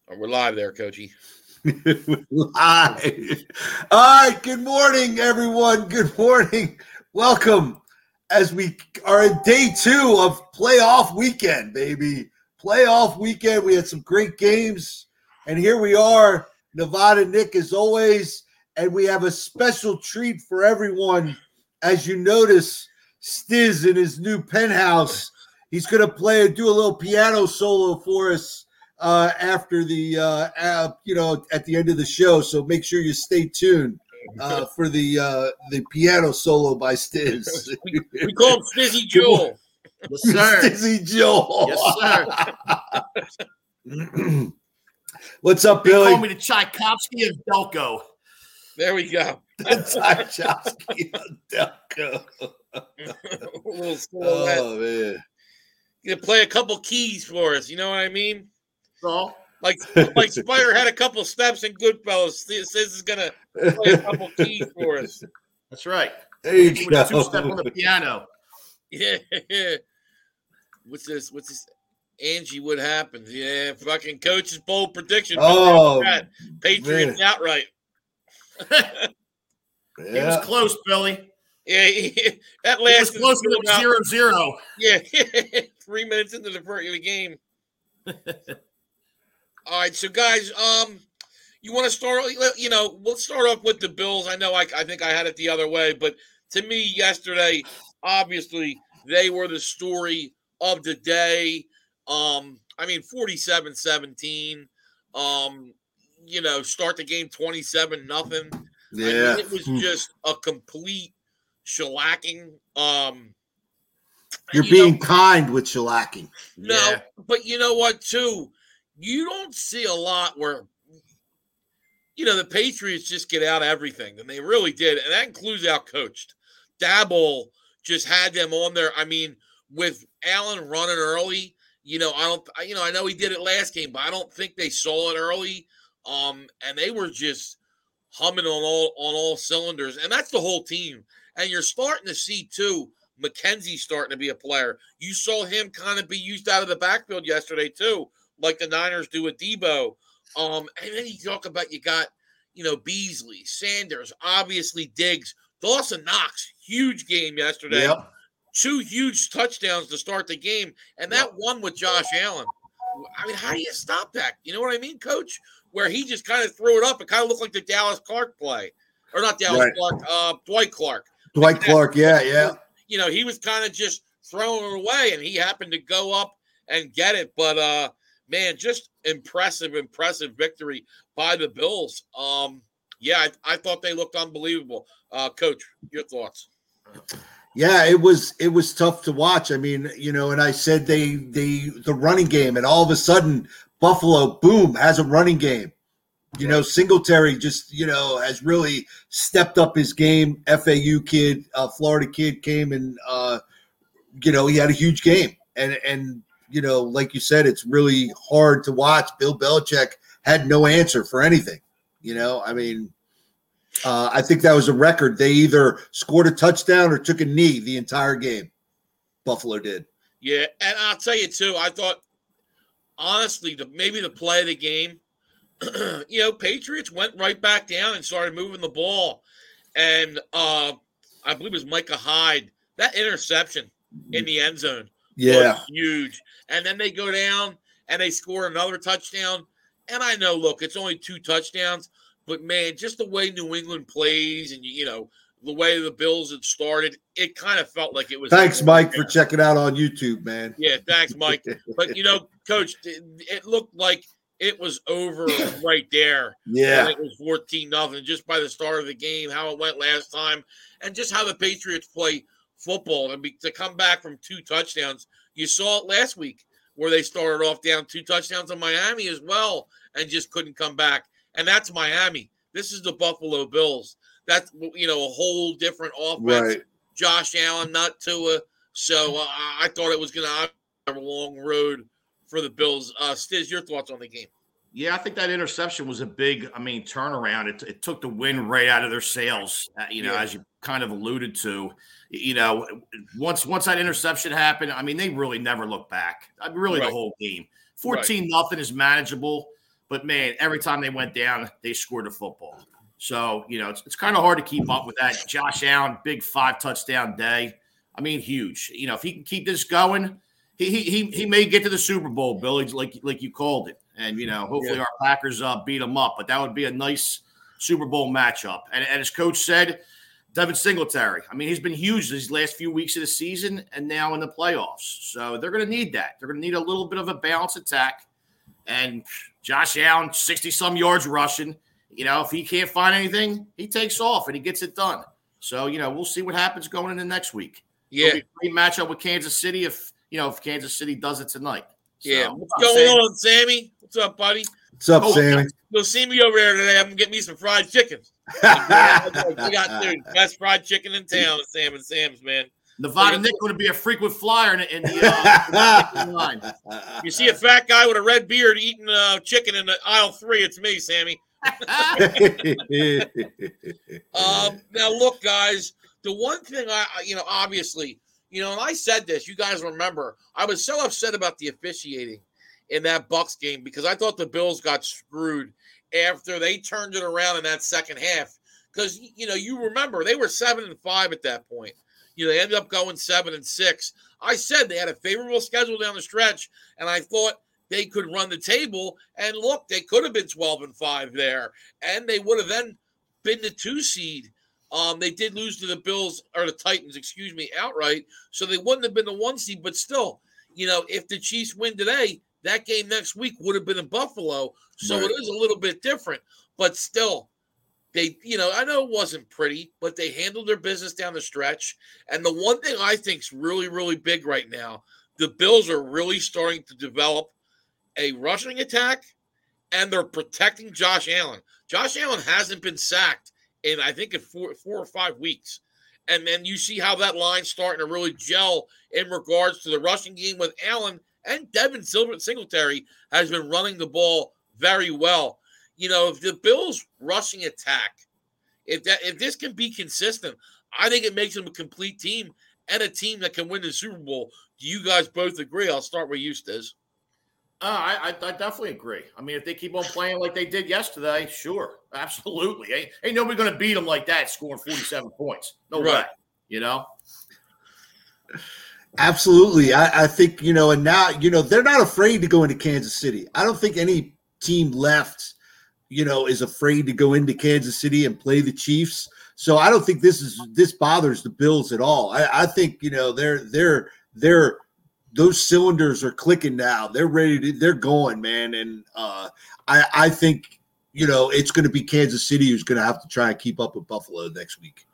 We're live there, Coachy. Live. All right. Good morning, everyone. Good morning. Welcome as we are in day 2 of playoff weekend, baby. Playoff weekend. We had some great games, and here we are, Nevada Nick as always, and we have a special treat for everyone. As you notice, Stiz in his new penthouse, he's going to do a little piano solo for us after the at the end of the show. So make sure you stay tuned for the piano solo by Stiz. We call him Stizzy Joel. Yes, sir. Stizzy Joel. Yes, sir. What's up, they Billy? call me the Tchaikovsky of Delco. There we go. Tchaikovsky of Delco. Oh man, you play a couple keys for us. You know what I mean? So, like Spider had a couple steps in Goodfellas. This is gonna play a couple keys for us. That's right. There you go. 2-step on the piano. Yeah. What's this? Angie, what happens? Yeah, fucking coach's bold prediction. Oh, Patriots man. outright. He was close, Billy. Yeah, that last was close to 0-0. Yeah, 3 minutes into the game. All right, so guys, you want to start? We'll start off with the Bills. I know I think I had it the other way, but to me, yesterday, obviously, they were the story of the day. 47-17. Start the game 27-0. Yeah, it was just a complete shellacking. You're being kind with shellacking. No, yeah. But you know what, too? You don't see a lot where, the Patriots just get out everything, and they really did, and that includes out-coached. Dabble just had them on there. I mean, with Allen running early, I know he did it last game, but I don't think they saw it early. And they were just humming on all cylinders, and that's the whole team. And you're starting to see too, McKenzie starting to be a player. You saw him kind of be used out of the backfield yesterday too, like the Niners do with Debo. And then you talk about you got, Beasley, Sanders, obviously Diggs, Dawson Knox, huge game yesterday. Yep. 2 huge touchdowns to start the game, and that one with Josh Allen. I mean, how do you stop that? You know what I mean, Coach? Where he just kind of threw it up. It kind of looked like the Dallas Clark play. Or not Dallas Clark, Dwight Clark. Dwight Clark, yeah. He was kind of just throwing it away, and he happened to go up and get it. But, man, just impressive victory by the Bills. I thought they looked unbelievable. Coach, your thoughts? Yeah, it was tough to watch. I mean, and I said the running game, and all of a sudden Buffalo, boom, has a running game. Singletary just, has really stepped up his game. FAU kid, Florida kid came and, he had a huge game. And like you said, it's really hard to watch. Bill Belichick had no answer for anything. I think that was a record. They either scored a touchdown or took a knee the entire game. Buffalo did. Yeah, and I'll tell you, too, I thought, honestly, maybe the play of the game, Patriots went right back down and started moving the ball. And I believe it was Micah Hyde. That interception in the end zone was huge. And then they go down and they score another touchdown. And I know, look, it's only 2 touchdowns. But, man, just the way New England plays and, the way the Bills had started, it kind of felt like it was. Thanks, Mike, for checking out on YouTube, man. Yeah, thanks, Mike. But, Coach, it looked like it was over right there. Yeah. It was 14-0 just by the start of the game, how it went last time, and just how the Patriots play football. And to come back from 2 touchdowns, you saw it last week where they started off down 2 touchdowns on Miami as well and just couldn't come back. And that's Miami. This is the Buffalo Bills. That's, a whole different offense. Right. Josh Allen, not Tua. So I thought it was going to have a long road for the Bills. Stiz, your thoughts on the game? Yeah, I think that interception was a big, turnaround. It took the wind right out of their sails, as you kind of alluded to. Once that interception happened, they really never looked back. The whole game. 14-0 is manageable. But, man, every time they went down, they scored a football. So, it's kind of hard to keep up with that. Josh Allen, big 5-touchdown day. I mean, huge. If he can keep this going, he may get to the Super Bowl, Billy, like you called it. And, hopefully our Packers beat them up. But that would be a nice Super Bowl matchup. And as Coach said, Devin Singletary, I mean, he's been huge these last few weeks of the season and now in the playoffs. So they're going to need that. They're going to need a little bit of a balanced attack. And Josh Allen, 60-some yards rushing. If he can't find anything, he takes off and he gets it done. So, we'll see what happens going into next week. Yeah. It'll be a great matchup with Kansas City if Kansas City does it tonight. So, yeah. What's going on, Sammy? What's up, buddy? What's up, Sammy? You'll see me over there today. I'm going to get me some fried chicken. We got the best fried chicken in town, Sam and Sam's, man. Nevada Nick going to be a frequent flyer in the line. You see a fat guy with a red beard eating chicken in the aisle 3, it's me, Sammy. Now, look, guys, the one thing obviously, and I said this, you guys remember, I was so upset about the officiating in that Bucs game because I thought the Bills got screwed after they turned it around in that second half. Because, you remember, they were 7-5 at that point. They ended up going 7-6. I said they had a favorable schedule down the stretch, and I thought they could run the table. And look, they could have been 12-5 there, and they would have then been the 2 seed. They did lose to the Bills or the Titans, outright. So they wouldn't have been the 1 seed, but still, if the Chiefs win today, that game next week would have been in Buffalo. So It is a little bit different, but still. They, I know it wasn't pretty, but they handled their business down the stretch. And the one thing I think is really, really big right now, the Bills are really starting to develop a rushing attack, and they're protecting Josh Allen. Josh Allen hasn't been sacked in, I think, in 4 or 5 weeks. And then you see how that line's starting to really gel in regards to the rushing game with Allen, and Devin Singletary has been running the ball very well. If the Bills' rushing attack, if this can be consistent, I think it makes them a complete team and a team that can win the Super Bowl. Do you guys both agree? I'll start with you, Stiz. I definitely agree. I mean, if they keep on playing like they did yesterday, sure, absolutely. Ain't nobody going to beat them like that, scoring 47 points. No way, Absolutely. I think, and now, they're not afraid to go into Kansas City. I don't think any team left is afraid to go into Kansas City and play the Chiefs. So I don't think this bothers the Bills at all. I think, they're those cylinders are clicking now. They're ready they're going, man. And I think, it's going to be Kansas City who's going to have to try and keep up with Buffalo next week.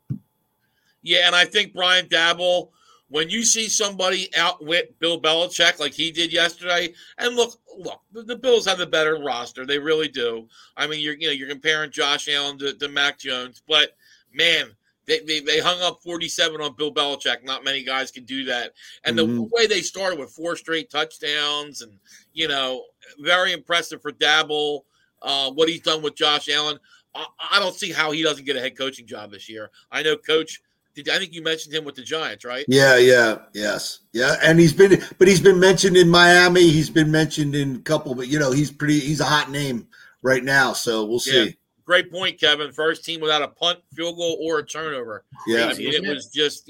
Yeah. And I think Brian Daboll, when you see somebody outwit Bill Belichick like he did yesterday, and look, the Bills have the better roster. They really do. I mean, you're comparing Josh Allen to Mac Jones, but man, they hung up 47 on Bill Belichick. Not many guys can do that. And the way they started with 4 straight touchdowns, and very impressive for Daboll. What he's done with Josh Allen, I don't see how he doesn't get a head coaching job this year. I know Coach. I think you mentioned him with the Giants, right? Yes. And he's been mentioned in Miami. He's been mentioned in a couple, but he's a hot name right now. So we'll see. Yeah. Great point, Kevin. First team without a punt, field goal, or a turnover. Yeah. I mean, it was just,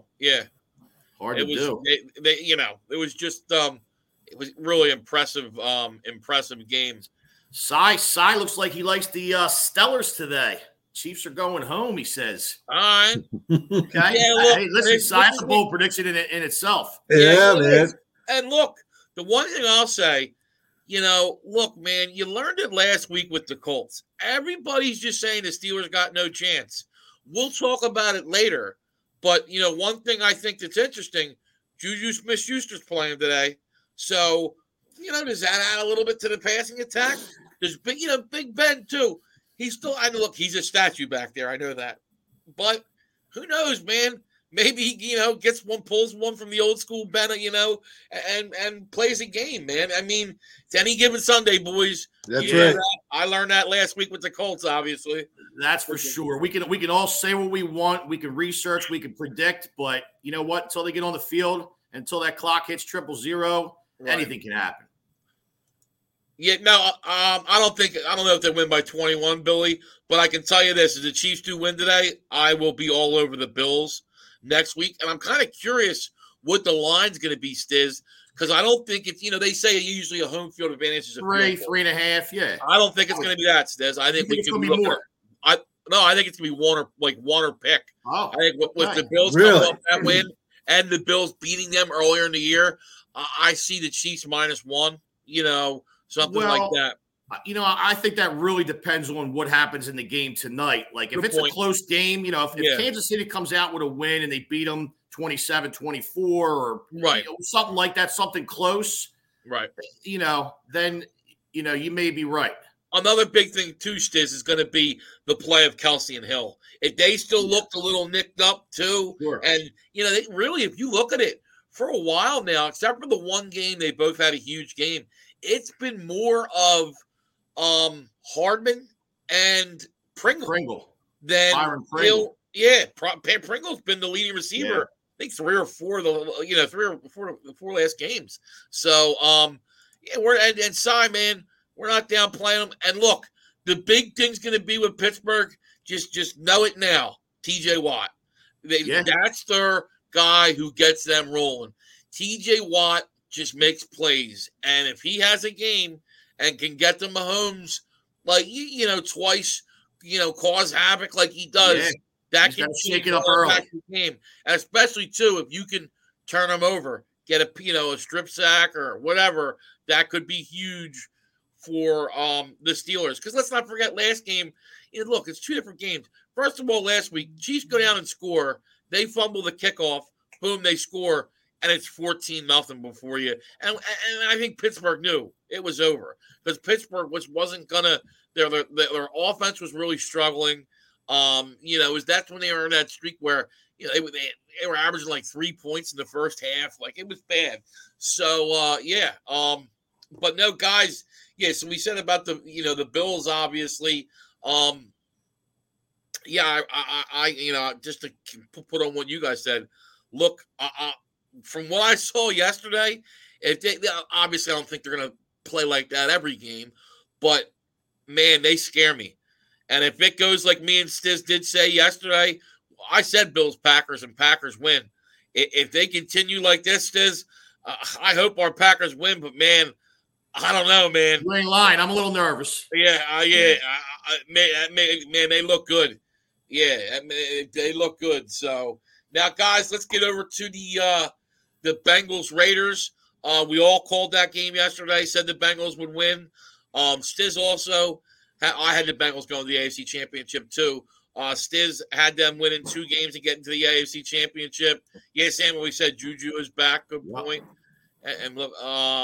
hard to do. It was just, it was really impressive game. Cy looks like he likes the Stellars today. Chiefs are going home, he says. All right. Okay. Yeah, look, hey, listen, that's a bold prediction in itself. Yeah, man. And look, the one thing I'll say, look, man, you learned it last week with the Colts. Everybody's just saying the Steelers got no chance. We'll talk about it later. But, one thing I think that's interesting, Juju Smith-Schuster's playing today. So, does that add a little bit to the passing attack? There's Big Ben, too. He's a statue back there. I know that. But who knows, man? Maybe he, pulls one from the old school Bennett, and plays a game, man. I mean, it's any given Sunday, boys. That's right. I learned that last week with the Colts, obviously. That's for sure. We can all say what we want. We can research. We can predict. But you know what? Until they get on the field, until that clock hits 000, anything can happen. Yeah, no, I don't know if they win by 21, Billy, but I can tell you this: if the Chiefs do win today, I will be all over the Bills next week, and I'm kind of curious what the line's going to be, Stiz, because I don't think it's they say usually a home field advantage is a Three, field 3.5, yeah. I don't think it's going to be that, Stiz. I think we it's could going to be more. I think it's going to be one or pick. Oh, I think with the Bills really? coming off that win and the Bills beating them earlier in the year, I see the Chiefs -1. Something like that. I think that really depends on what happens in the game tonight. Like, if it's a close game, if Kansas City comes out with a win and they beat them 27-24 or something like that, something close, right? Then you may be right. Another big thing too, Stiz, is going to be the play of Kelsey and Hill. If they still looked a little nicked up too, sure. And they really, if you look at it for a while now, except for the one game they both had a huge game, it's been more of Hardman and Pringle than Byron Pringle. Yeah, Pringle's been the leading receiver. Yeah. I think 3 or 4 of the 4 last games. So we're and Cy, man, we're not down playing them. And look, the big thing's going to be with Pittsburgh. Just know it now. TJ Watt. That's their guy who gets them rolling. TJ Watt just makes plays, and if he has a game and can get to Mahomes, like twice, cause havoc like he does, that can shake it up early. Game, and especially too if you can turn him over, get a strip sack or whatever, that could be huge for the Steelers. Because let's not forget last game. Look, it's 2 different games. First of all, last week Chiefs go down and score. They fumble the kickoff. Boom, they score. And it's 14-0 before you. And I think Pittsburgh knew it was over because Pittsburgh wasn't gonna. Their offense was really struggling. That's when they were in that streak where they were averaging like 3 points in the first half. Like it was bad. So but no, guys. Yeah. So we said about the Bills, obviously. I just to put on what you guys said. Look, from what I saw yesterday, obviously I don't think they're going to play like that every game, but man, they scare me. And if it goes like me and Stiz did say yesterday, I said Bills, Packers, and Packers win. If they continue like this, Stiz, I hope our Packers win, but man, I don't know, man. You ain't lying. I'm a little nervous. Yeah. Man, they look good. Yeah, they look good. So now, guys, let's get over to the Bengals Raiders. We all called that game yesterday. Said the Bengals would win. Stiz also, I had the Bengals going to the AFC Championship too. Stiz had them winning 2 games to get into the AFC Championship. Yeah, Samuel, we said Juju is back. Good point. And look,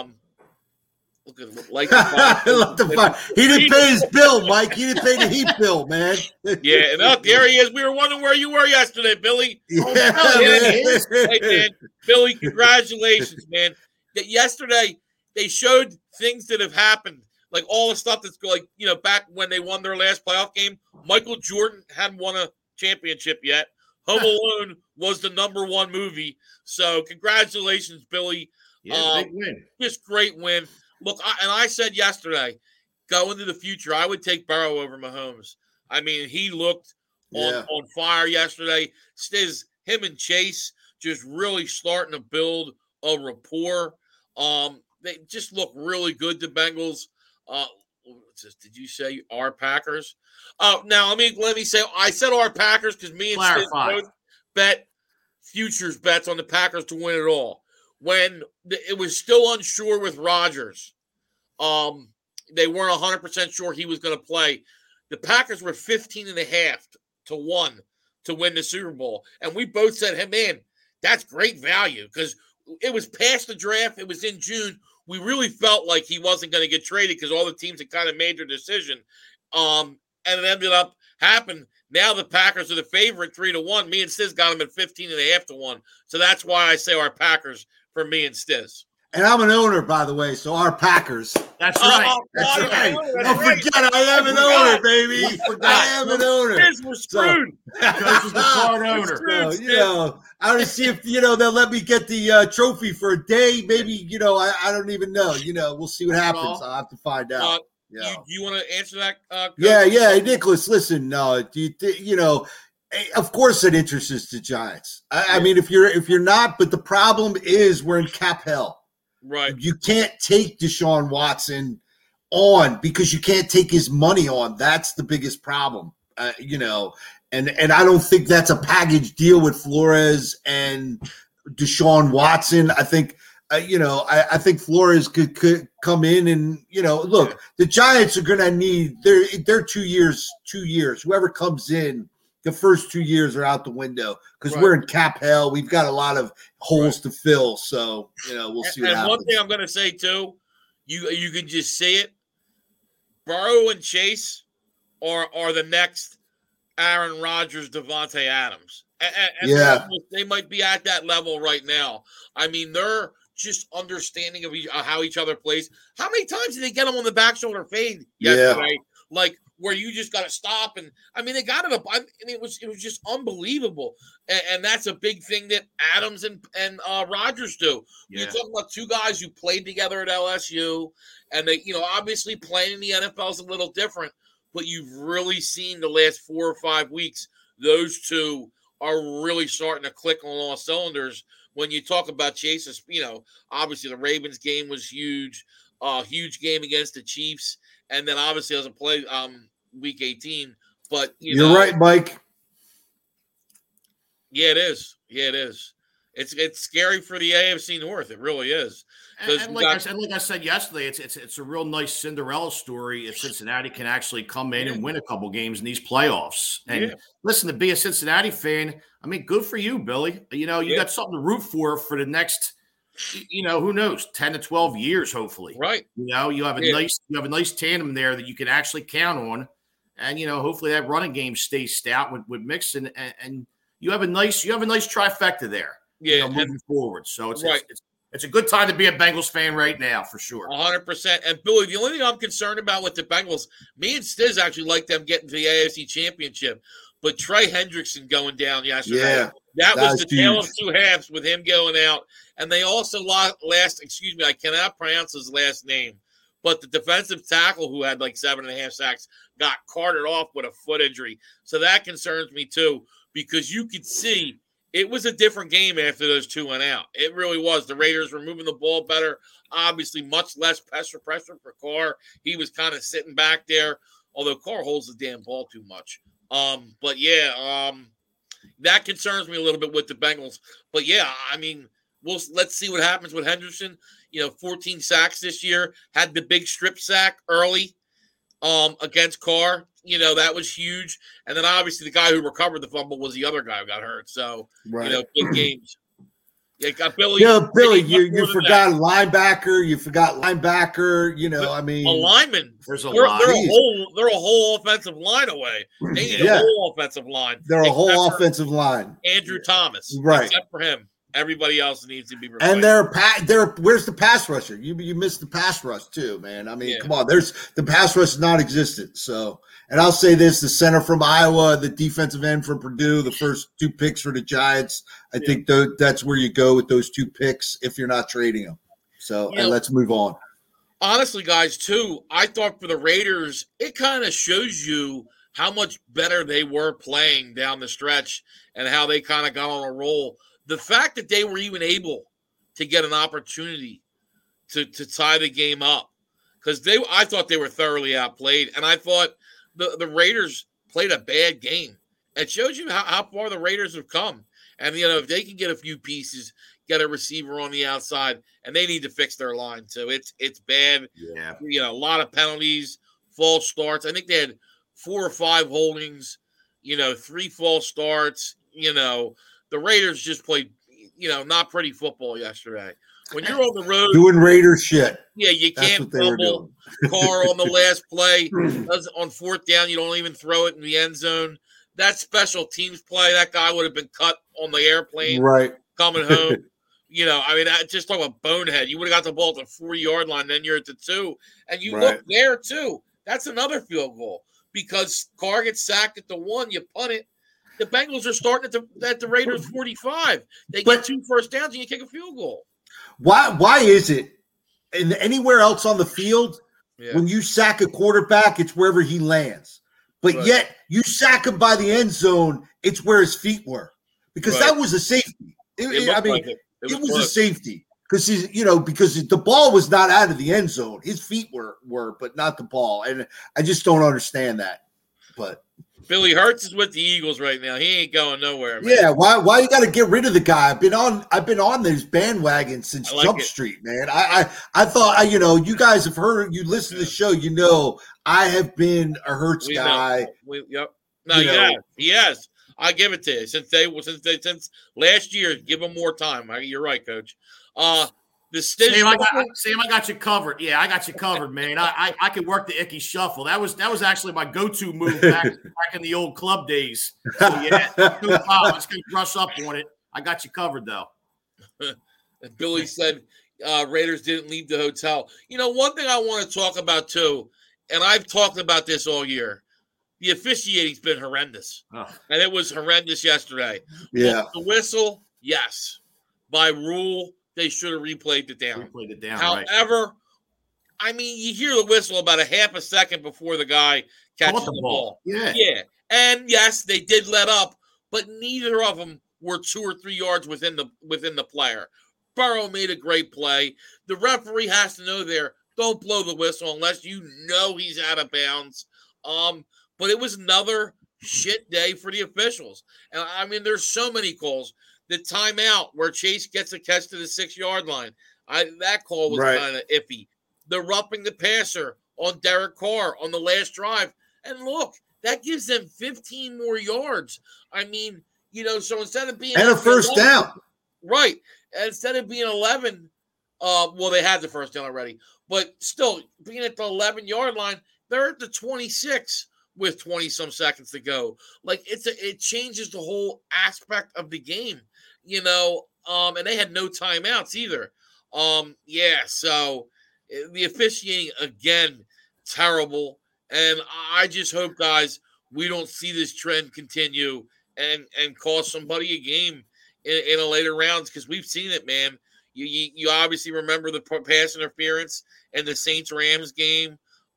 the fire. He didn't pay his bill, Mike. He didn't pay the heat bill, man. Yeah, and there he is. We were wondering where you were yesterday, Billy. Yeah, Hey, man. Billy, congratulations, man. Yesterday, they showed things that have happened, like all the stuff that's going, back when they won their last playoff game. Michael Jordan hadn't won a championship yet. Home Alone was the #1 movie. So congratulations, Billy. Yeah, big win. Just great win. Look, I said yesterday, go into the future, I would take Burrow over Mahomes. I mean, he looked on fire yesterday. Stiz, him and Chase just really starting to build a rapport. They just look really good, the Bengals. Did you say our Packers? Now, let me say, I said our Packers because me and Stiz both bet futures bets on the Packers to win it all. When it was still unsure with Rodgers, they weren't 100% sure he was going to play. The Packers were 15.5 to 1 to win the Super Bowl. And we both said, hey, man, that's great value because it was past the draft. It was in June. We really felt like he wasn't going to get traded because all the teams had kind of made their decision. And it ended up happening. Now the Packers are the favorite 3-1. Me and Stiz got them at 15.5 to 1. So that's why I say our Packers for me and Stiz. And I'm an owner, by the way, so our Packers. That's right. That's right. Don't right. forget, I am an owner, baby. I am an owner. We're screwed. Coach is the card owner. So, I want to see if, they'll let me get the trophy for a day. Maybe, I don't even know. We'll see what happens. I'll have to find out. You want to answer that? Coach? Yeah. Nicholas, listen, of course it interests the Giants. I mean, if you're not, but the problem is we're in cap hell. Right. You can't take Deshaun Watson on because you can't take his money on. That's the biggest problem, and I don't think that's a package deal with Flores and Deshaun Watson. I think, I think Flores could come in and, look, the Giants are going to need they're 2 years. Whoever comes in, the first 2 years are out the window because we're in cap hell. We've got a lot of holes to fill. So, we'll see what happens. And one thing I'm going to say, too, you can just see it. Burrow and Chase are the next Aaron Rodgers, Devontae Adams. And they might be at that level right now. I mean, they're just understanding of how each other plays. How many times did they get them on the back shoulder fade yesterday? Like, where you just got to stop. And I mean, they got it up. I mean, it was just unbelievable. And that's a big thing that Adams and Rodgers do. Yeah. You're talking about two guys who played together at LSU, and they, obviously playing in the NFL is a little different, but you've really seen the last 4 or 5 weeks, those two are really starting to click on all cylinders. When you talk about Chase's, obviously the Ravens game was huge, huge game against the Chiefs. And then obviously doesn't play week 18. But you're right, Mike. Yeah, it is. It's scary for the AFC North. It really is. And like I said yesterday, it's a real nice Cinderella story if Cincinnati can actually come in and win a couple games in these playoffs. And listen, to be a Cincinnati fan, I mean, good for you, Billy. You got something to root for the next. Who knows, 10 to 12 years, hopefully. Right. You have a nice tandem there that you can actually count on. And, hopefully that running game stays stout with Mixon and you have a nice trifecta there. Yeah. Moving forward. So it's a good time to be a Bengals fan right now, for sure. 100%. And Billy, the only thing I'm concerned about with the Bengals, me and Stiz actually like them getting to the AFC Championship, but Trey Hendrickson going down yesterday. Yeah. That was the tale of two halves with him going out. And they also I cannot pronounce his last name, but the defensive tackle who had like 7.5 sacks got carted off with a foot injury. So that concerns me too, because you could see it was a different game after those two went out. It really was. The Raiders were moving the ball better, obviously much less pressure for Carr. He was kind of sitting back there, although Carr holds the damn ball too much. That concerns me a little bit with the Bengals. But yeah, I mean, let's see what happens with Henderson. 14 sacks this year, had the big strip sack early against Carr. That was huge. And then obviously the guy who recovered the fumble was the other guy who got hurt. So, big games. Billy, you forgot linebacker. You forgot linebacker. A lineman. There's a lot. They're a whole offensive line away. They need a whole offensive line. They're a whole offensive line. Andrew Thomas, right? Except for him, everybody else needs to be replaced. And where's the pass rusher? You missed the pass rush too, man. I mean, come on. The pass rush is non-existent. So, and I'll say this: the center from Iowa, the defensive end from Purdue, the first 2 picks for the Giants. I think that's where you go with those 2 picks if you're not trading them. So, and let's move on. Honestly, guys, too, I thought for the Raiders, it kind of shows you how much better they were playing down the stretch and how they kind of got on a roll. The fact that they were even able to get an opportunity to tie the game up, because I thought they were thoroughly outplayed, and I thought the Raiders played a bad game. It shows you how far the Raiders have come. And, if they can get a few pieces, get a receiver on the outside, and they need to fix their line too. It's bad. Yeah. A lot of penalties, false starts. I think they had 4 or 5 holdings, 3 false starts. The Raiders just played, not pretty football yesterday. When you're on the road doing Raiders shit. Yeah, you can't fumble. Carr on the last play. On 4th down, you don't even throw it in the end zone. That special teams play, that guy would have been cut on the airplane right coming home. You know, I mean, I just talk about bonehead. You would have got the ball at the 4-yard line, then you're at the 2. And you look there, too. That's another field goal. Because Carr gets sacked at the 1, you punt it. The Bengals are starting at the Raiders 45. They get 2 first downs, and you kick a field goal. Why is it anywhere else on the field, when you sack a quarterback, it's wherever he lands. But yet, you sack him by the end zone, it's where his feet were. Because that was a safety. It was a safety because because the ball was not out of the end zone. His feet were, but not the ball. And I just don't understand that. But Billy Hurts is with the Eagles right now. He ain't going nowhere, man. Yeah, why you got to get rid of the guy? I've been on this bandwagon since Jump Street, man. I thought you guys have heard, you listen to the show, I have been a Hurts guy. He has. I give it to you since last year. Give him more time. You're right, Coach. Sam, I got you covered. Yeah, I got you covered, man. I could work the Icky Shuffle. That was actually my go-to move back in the old club days. So yeah, I'm just gonna brush up on it. I got you covered though. Billy said Raiders didn't leave the hotel. One thing I want to talk about too, and I've talked about this all year. The officiating's been horrendous, and it was horrendous yesterday. Yeah, the whistle, yes, by rule. They should have replayed it down. However, I mean, you hear the whistle about a half a second before the guy catches the ball. Yeah. And yes, they did let up, but neither of them were 2 or 3 yards within the player. Burrow made a great play. The referee has to know don't blow the whistle unless you know he's out of bounds. But it was another shit day for the officials. And I mean, there's so many calls. The timeout where Chase gets a catch to the 6-yard line, that call was kind of iffy. The roughing the passer on Derek Carr on the last drive. And look, that gives them 15 more yards. I mean, so instead of being... And a first 11, down. Right. Instead of being 11, they had the first down already. But still, being at the 11-yard line, they're at the 26 with 20-some seconds to go. Like, it changes the whole aspect of the game. And they had no timeouts either. So the officiating, again, terrible. And I just hope, guys, we don't see this trend continue and cost somebody a game in a later rounds because we've seen it, man. You obviously remember the pass interference in the Saints-Rams game.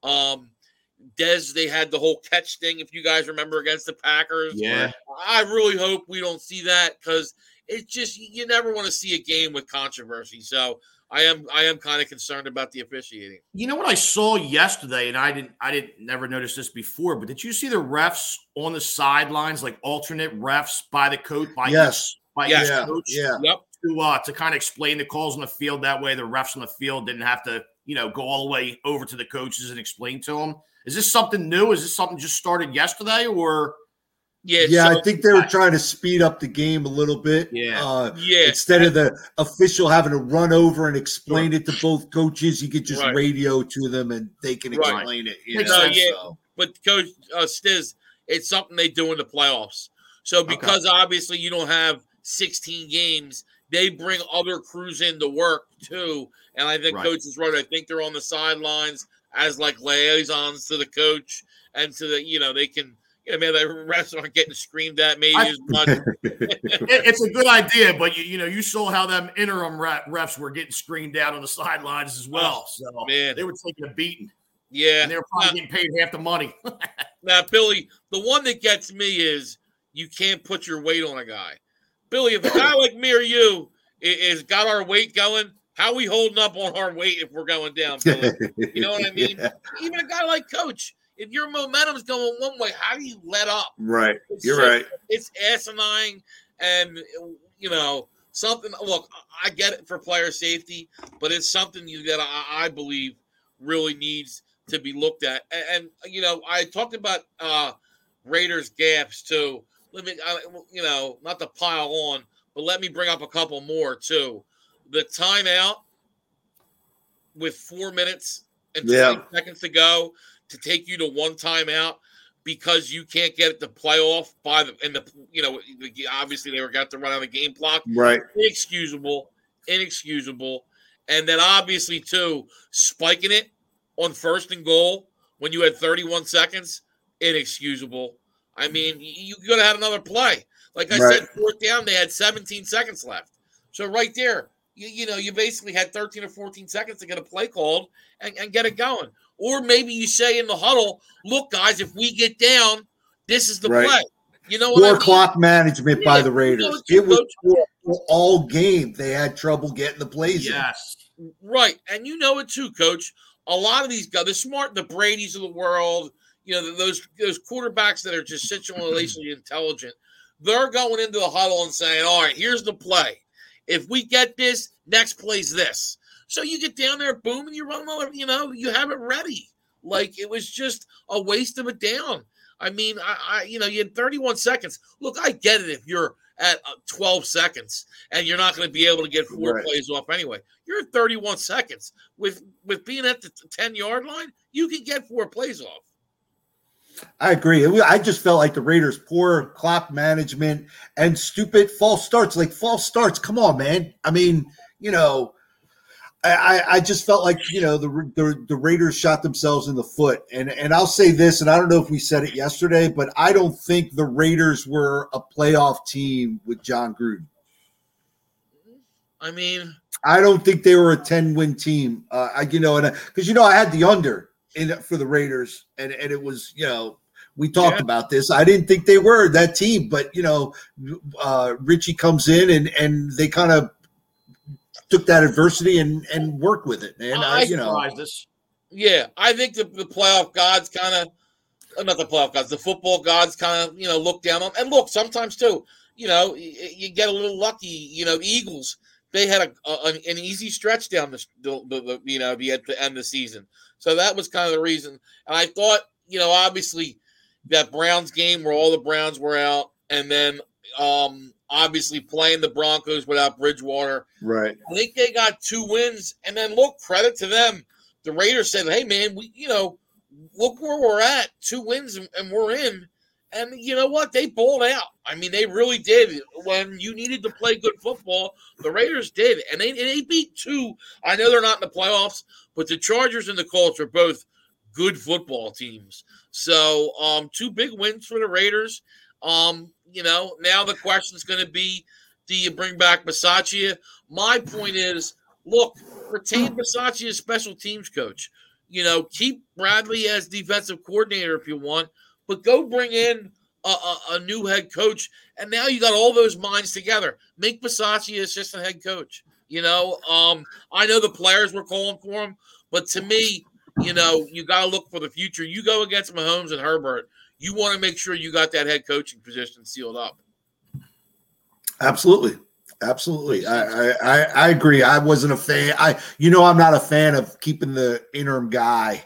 They had the whole catch thing, if you guys remember, against the Packers. Yeah. I really hope we don't see that because it's just you never want to see a game with controversy. So I am kind of concerned about the officiating. You know what I saw yesterday, and I didn't never notice this before, but did you see the refs on the sidelines, like alternate refs by the coach? Yes. Each coach? Yeah. Yep. To kind of explain the calls on the field. That way the refs on the field didn't have to, go all the way over to the coaches and explain to them. Is this something new? Is this something just started yesterday or? Yeah, I think they were trying to speed up the game a little bit. Instead of the official having to run over and explain it to both coaches, you could just radio to them and they can explain it. But Coach Stiz, it's something they do in the playoffs. So because obviously you don't have 16 games, they bring other crews in to work too. And I think Coach is right. I think they're on the sidelines as like liaisons to the coach and to the, they can. Maybe the refs aren't getting screamed at maybe as much. It's a good idea, but you saw how them interim refs were getting screamed out on the sidelines as well. They were taking a beating. Yeah. And they were probably getting paid half the money. Now, Billy, the one that gets me is you can't put your weight on a guy. Billy, if a guy like me or you is got our weight going, how are we holding up on our weight if we're going down, Billy? You know what I mean? Even a guy like Coach. If your momentum's going one way, how do you let up? Right. You're right. It's asinine and, something. Look, I get it for player safety, but it's something that I believe really needs to be looked at. And I talked about Raiders gaps too. Let me, not to pile on, but let me bring up a couple more too. The timeout with 4 minutes and 20 seconds to go. To take you to one timeout because you can't get it to playoff obviously they got to run out of the game clock. Right. Inexcusable. inexcusable. And then obviously, too, spiking it on 1st and goal when you had 31 seconds, inexcusable. I mean, you could have had another play. Like I said, 4th down, they had 17 seconds left. So right there, you basically had 13 or 14 seconds to get a play called and get it going. Or maybe you say in the huddle, look, guys, if we get down, this is the play. You know what I mean? Clock management by the Raiders. It was all game. They had trouble getting the plays in. Right. And you know it too, Coach. A lot of these guys, the Bradys of the world, those quarterbacks that are just situationally intelligent, they're going into the huddle and saying, all right, here's the play. If we get this, next play's this. So you get down there, boom, and you run another, you have it ready. Like, it was just a waste of a down. I mean, you had 31 seconds. Look, I get it if you're at 12 seconds and you're not going to be able to get 4 plays off anyway. You're at 31 seconds. With being at the 10-yard line, you can get 4 plays off. I agree. I just felt like the Raiders' poor clock management and stupid false starts. Like, false starts, come on, man. I mean, I just felt like, the Raiders shot themselves in the foot. And I'll say this, and I don't know if we said it yesterday, but I don't think the Raiders were a playoff team with John Gruden. I mean, I don't think they were a 10-win team. Because, I had the under for the Raiders, and it was, we talked about this. I didn't think they were that team, but, Richie comes in and they kind of took that adversity and worked with it, man. Yeah, I think the playoff gods kind of, not the playoff gods, the football gods kind of, look down on. And look, sometimes too, you get a little lucky. The Eagles, they had an easy stretch down the at the end of the season, so that was kind of the reason. And I thought, obviously that Browns game where all the Browns were out, and then obviously playing the Broncos without Bridgewater. Right. I think they got 2 wins. And then look, credit to them. The Raiders said, hey, man, look where we're at. 2 wins and we're in. And you know what? They balled out. I mean, they really did. When you needed to play good football, the Raiders did. And they beat 2. I know they're not in the playoffs, but the Chargers and the Colts are both good football teams. So 2 big wins for the Raiders. Now the question is going to be, do you bring back Bisaccia? My point is, look, retain Bisaccia as special teams coach. Keep Bradley as defensive coordinator if you want, but go bring in a new head coach. And now you got all those minds together. Make Bisaccia assistant head coach. I know the players were calling for him, but to me, you got to look for the future. You go against Mahomes and Herbert. You want to make sure you got that head coaching position sealed up. Absolutely. I agree. I wasn't a fan. I'm not a fan of keeping the interim guy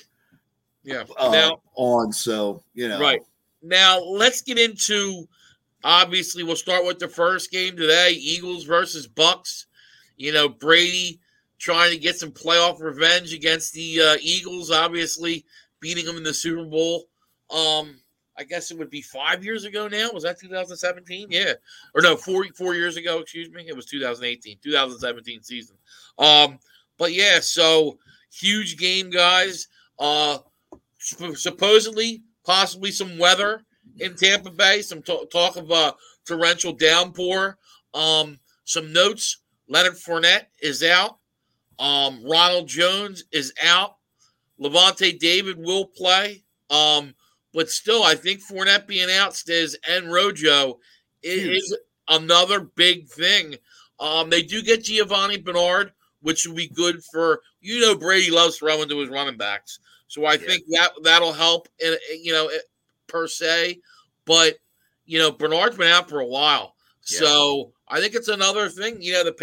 on. So, Right. Now, let's get into, obviously, we'll start with the first game today, Eagles versus Bucks. Brady trying to get some playoff revenge against the Eagles, obviously beating them in the Super Bowl. I guess it would be 5 years ago now. Was that 2017? Yeah. Or no, 4 years ago, excuse me. It was 2017 season. But yeah, so huge game, guys. Supposedly, possibly some weather in Tampa Bay. Some talk of torrential downpour. Some notes. Leonard Fournette is out. Ronald Jones is out. Levante David will play. But still, I think Fournette being out, Stiz, and Rojo is another big thing. They do get Giovanni Bernard, which will be good for, Brady loves throwing to his running backs. So I think that'll help, per se. But, Bernard's been out for a while. Yeah. So I think it's another thing.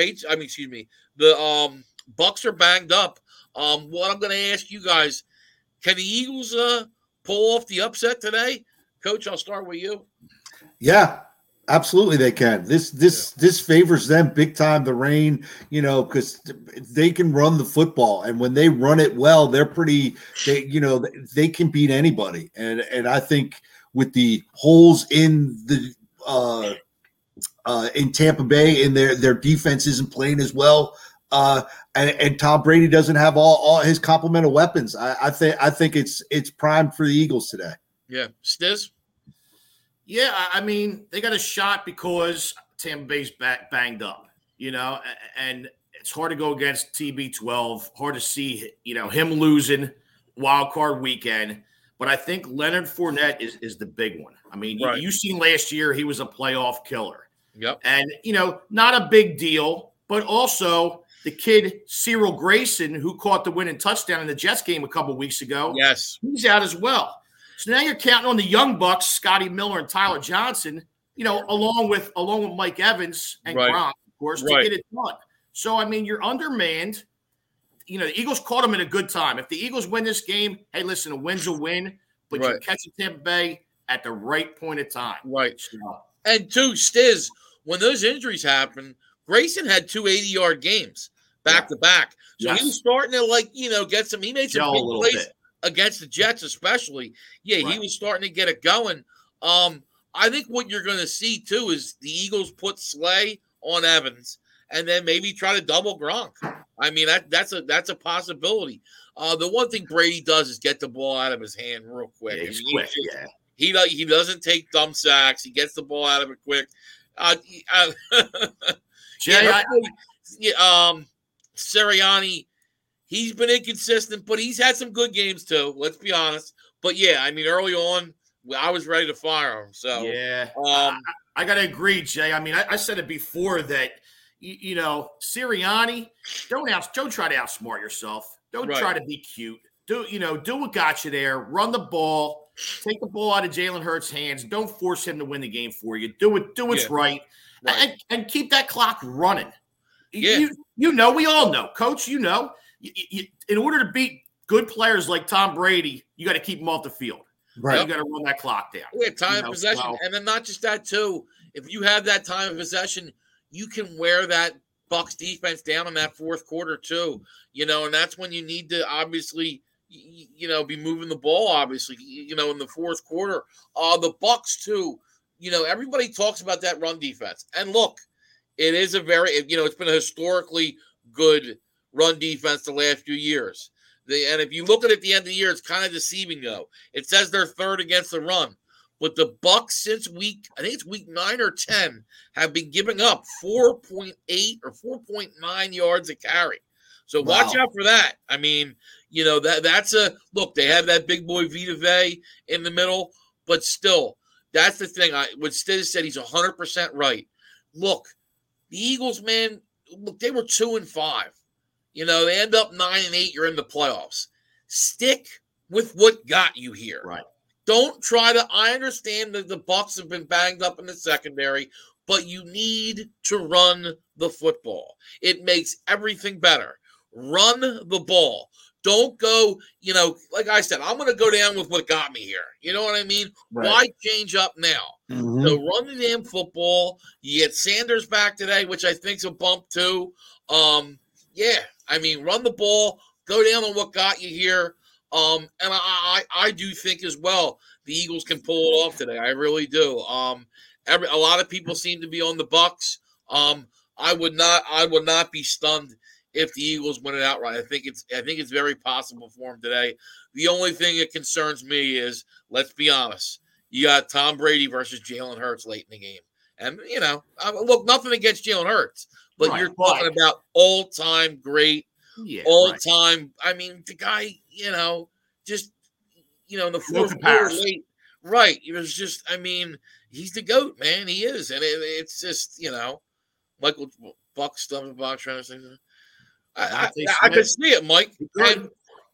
The Bucks are banged up. What I'm going to ask you guys, can the Eagles pull off the upset today? Coach, I'll start with you. Yeah, absolutely they can. This favors them big time, the rain, because they can run the football. And when they run it well, they can beat anybody. And I think with the holes in the in Tampa Bay, and their defense isn't playing as well. And Tom Brady doesn't have all his complement of weapons. I think it's primed for the Eagles today. Yeah, Stiz. Yeah, I mean, they got a shot because Tampa Bay's banged up, and it's hard to go against TB12. Hard to see, him losing wild card weekend. But I think Leonard Fournette is the big one. I mean, right. you seen last year he was a playoff killer. Yep. And, not a big deal, but also the kid Cyril Grayson, who caught the winning touchdown in the Jets game a couple weeks ago. Yes. He's out as well. So now you're counting on the young bucks, Scotty Miller and Tyler Johnson, along with Mike Evans and right. Gronk, of course, to get it done. So, I mean, you're undermanned. The Eagles caught them at a good time. If the Eagles win this game, hey, listen, a win's a win, but right. you catch Tampa Bay at the right point of time. Right. And two, Stiz, when those injuries happen, Grayson had 2 80-yard games back to back. So he was starting to, get some – he made some big plays against the Jets especially. Yeah, he was starting to get it going. I think what you're going to see, too, is the Eagles put Slay on Evans and then maybe try to double Gronk. I mean, that's a possibility. The one thing Brady does is get the ball out of his hand real quick. Yeah, he's quick, He doesn't take dumb sacks. He gets the ball out of it quick. Sirianni, he's been inconsistent, but he's had some good games too. Let's be honest. But yeah, I mean, early on, I was ready to fire him. So yeah, I got to agree, Jay. I mean, I said it before that. Sirianni, don't try to outsmart yourself. Don't try to be cute. Do what got you there. Run the ball. Take the ball out of Jalen Hurts' hands. Don't force him to win the game for you. Do what's right. And keep that clock running. Yeah. We all know. Coach, in order to beat good players like Tom Brady, you got to keep them off the field. Right. You got to run that clock down. Yeah, time of possession. And then not just that, too. If you have that time of possession, you can wear that Bucs defense down in that fourth quarter too, and that's when you need to obviously, be moving the ball, obviously, in the fourth quarter. The Bucs too, everybody talks about that run defense. And look, it is it's been a historically good run defense the last few years. And if you look at it at the end of the year, it's kind of deceiving though. It says they're third against the run. But the Bucs since week 9 or 10 have been giving up 4.8 or 4.9 yards a carry. So watch out for that. I mean, that's a look. They have that big boy Vita Vea in the middle, but still, that's the thing. What Stiz said, he's 100% right. Look, the Eagles, man. Look, they were 2-5. They end up 9-8. You're in the playoffs. Stick with what got you here. Right. Don't try to – I understand that the Bucs have been banged up in the secondary, but you need to run the football. It makes everything better. Run the ball. Don't go, like I said, I'm going to go down with what got me here. You know what I mean? Right. Why change up now? Mm-hmm. So run the damn football. You get Sanders back today, which I think's a bump too. Yeah, I mean, run the ball. Go down on what got you here. And I do think as well the Eagles can pull it off today. I really do. A lot of people seem to be on the Bucs. I would not be stunned if the Eagles win it outright. I think it's very possible for them today. The only thing that concerns me is, let's be honest, you got Tom Brady versus Jalen Hurts late in the game. And, look, nothing against Jalen Hurts, but you're talking about all-time great, all-time. I mean, the guy, just, in the fourth quarter late. Right. It was just, I mean, he's the GOAT, man. He is. And it's just, Michael Buck stuff box trying to say that. I could see it, Mike. And,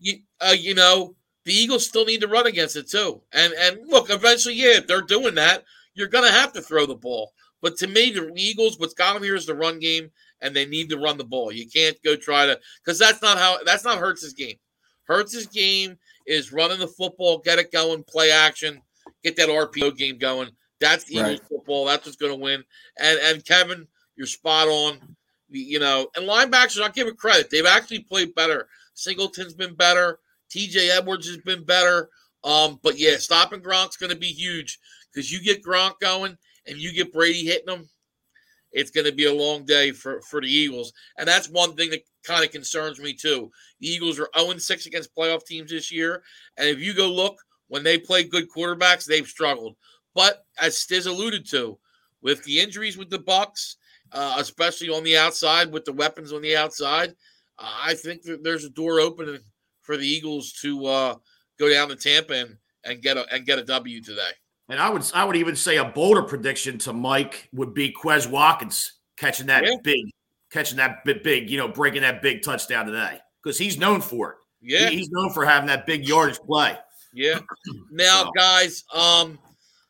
the Eagles still need to run against it, too. And look, eventually, if they're doing that, you're going to have to throw the ball. But to me, the Eagles, what's got them here is the run game, and they need to run the ball. You can't go try to – because that's not Hurts' game. Hurts' game is running the football, get it going, play action, get that RPO game going. That's the Eagles football. That's what's going to win. And Kevin, you're spot on. And linebackers, I'll give it credit. They've actually played better. Singleton's been better. TJ Edwards has been better. But, stopping Gronk's going to be huge because you get Gronk going and you get Brady hitting him. it's going to be a long day for the Eagles. And that's one thing that kind of concerns me too. The Eagles are 0-6 against playoff teams this year. And if you go look, when they play good quarterbacks, they've struggled. But as Stiz alluded to, with the injuries with the Bucs, especially on the outside, with the weapons on the outside, I think that there's a door open for the Eagles to go down to Tampa and get a W today. And I would even say a bolder prediction to Mike would be Quez Watkins catching that big, breaking that big touchdown today, because he's known for it. Yeah, he's known for having that big yardage play. Yeah. Now, guys, on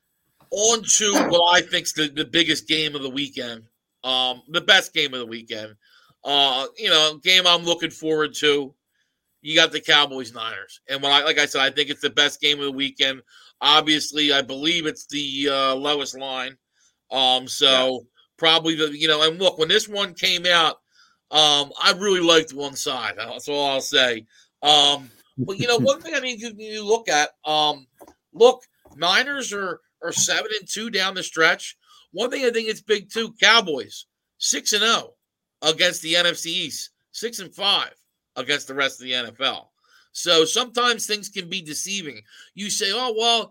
to what I think's the biggest game of the weekend, the best game of the weekend. Game I'm looking forward to. You got the Cowboys-Niners, and like I said, I think it's the best game of the weekend. Obviously, I believe it's the lowest line. Probably and look, when this one came out, I really liked one side. That's all I'll say. But one thing I need you look at, Niners are 7-2 down the stretch. One thing I think it's big too, Cowboys 6-0 against the NFC East, 6-5 against the rest of the NFL. So sometimes things can be deceiving. You say, oh, well,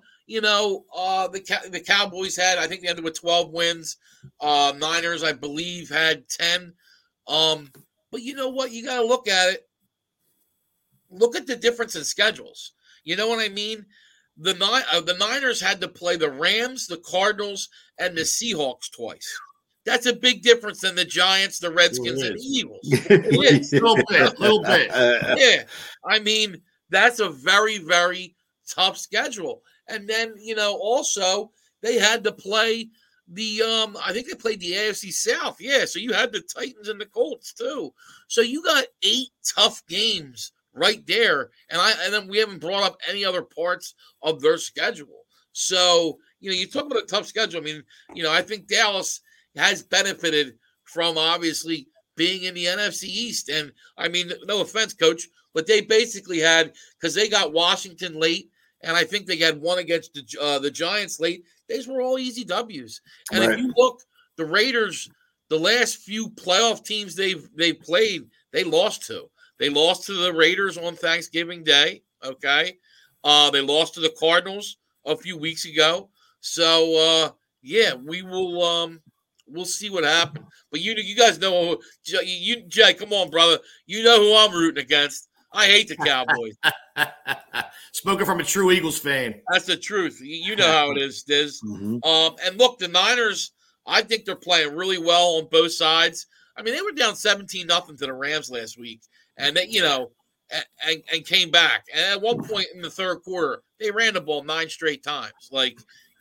the Cowboys had, I think they ended with 12 wins. Niners, I believe, had 10. But you know what? You got to look at it. Look at the difference in schedules. You know what I mean? The Niners had to play the Rams, the Cardinals, and the Seahawks twice. That's a big difference than the Giants, the Redskins, and the Eagles. It is. Little bit. Yeah. I mean, that's a very, very tough schedule. And then, also they had to play the I think they played the AFC South. Yeah, so you had the Titans and the Colts too. So you got 8 tough games right there. And then we haven't brought up any other parts of their schedule. So, you talk about a tough schedule. I mean, I think Dallas has benefited from obviously being in the NFC East. And I mean, no offense, coach, but they basically had, because they got Washington late, and I think they had one against the Giants late. These were all easy W's. And If you look, the Raiders, the last few playoff teams they've played, they lost to. They lost to the Raiders on Thanksgiving Day, okay? They lost to the Cardinals a few weeks ago. So, we will we'll see what happens. But you guys know, Jay, come on, brother. You know who I'm rooting against. I hate the Cowboys. Spoken from a true Eagles fan. That's the truth. You know how it is, Diz. Mm-hmm. And look, the Niners, I think they're playing really well on both sides. I mean, they were down 17-0 to the Rams last week, and they, and came back. And at one point in the third quarter, they ran the ball 9 straight times. Like,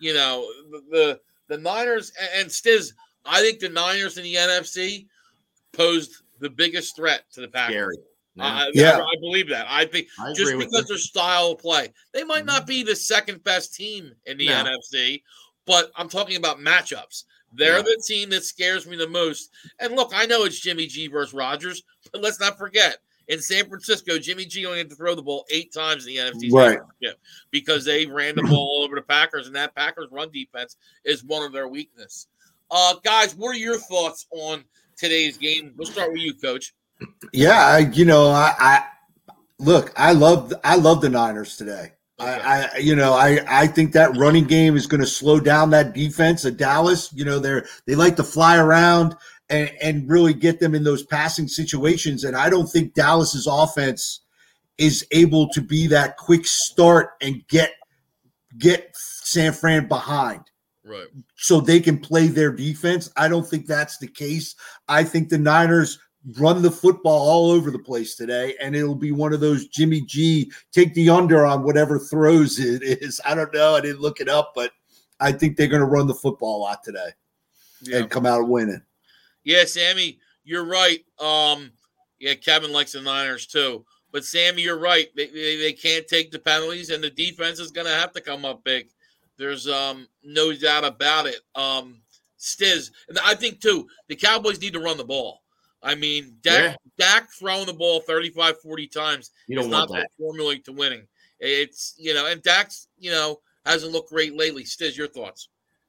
the Niners and Stiz, I think the Niners in the NFC posed the biggest threat to the Packers. Scary. I believe that. I think just because their style of play, they might not be the second best team in the NFC, but I'm talking about matchups. They're the team that scares me the most. And look, I know it's Jimmy G versus Rodgers, but let's not forget, in San Francisco, Jimmy G only had to throw the ball 8 times in the NFC Championship because they ran the ball all over the Packers, and that Packers run defense is one of their weaknesses. Guys, what are your thoughts on today's game? We'll start with you, Coach. Yeah, I love the Niners today. Okay. I think that running game is going to slow down that defense of Dallas. They like to fly around and really get them in those passing situations. And I don't think Dallas's offense is able to be that quick start and get San Fran behind. Right. So they can play their defense. I don't think that's the case. I think the Niners run the football all over the place today, and it'll be one of those Jimmy G take the under on whatever throws it is. I don't know. I didn't look it up, but I think they're going to run the football a lot today and come out winning. Yeah, Sammy, you're right. Kevin likes the Niners too. But, Sammy, you're right. They can't take the penalties, and the defense is going to have to come up big. There's no doubt about it. Stiz, and I think, too, the Cowboys need to run the ball. I mean, Dak throwing the ball 35, 40 times is not the formula to winning. It's, and Dak's, hasn't looked great lately. Stiz, your thoughts?